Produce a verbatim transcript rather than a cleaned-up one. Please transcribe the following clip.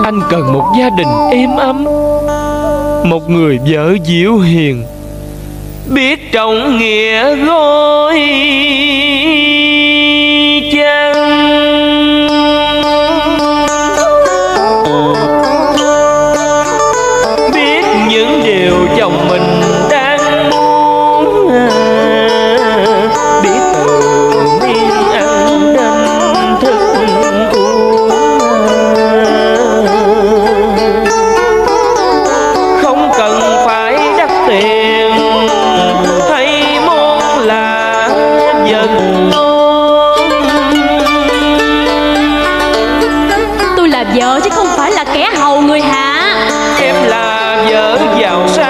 Anh cần một gia đình êm ấm, một người vợ dịu hiền, biết trọng nghĩa gói chăn. Biết những điều chồng mình đang muốn, biết từ miếng ăn đến thức uống. Không cần phải đắt tiền hay món là vật ngon. Tôi là vợ chứ không phải là kẻ hầu người hạ. Em là vợ giàu sang